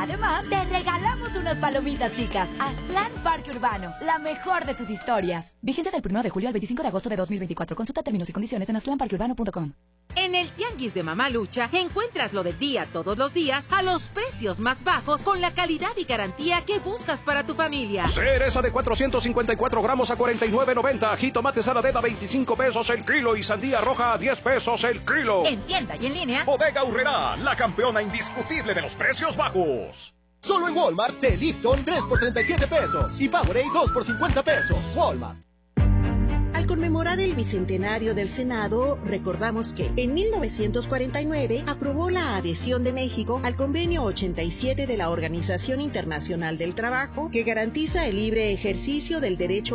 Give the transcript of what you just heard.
Además, te regalamos unas palomitas chicas. Aztlán Parque Urbano, la mejor de tus historias. Vigencia del 1 de julio al 25 de agosto de 2024. Consulta términos y condiciones en aztlánparqueurbano.com. En el Tianguis de Mamalucha encuentras lo del día todos los días a los precios más bajos con la calidad y garantía que buscas para tu familia. Cereza de 454 gramos a 49.90. Jitomate saladera a 25 pesos el kilo y sandía roja a 10 pesos el kilo. En tienda y en línea. Bodega Aurrerá, la campeona indiscutible de los precios bajos. Solo en Walmart, té Lipton 3 por 37 pesos y Powerade 2 por 50 pesos. Walmart. Al conmemorar el bicentenario del Senado, recordamos que en 1949 aprobó la adhesión de México al Convenio 87 de la Organización Internacional del Trabajo, que garantiza el libre ejercicio del derecho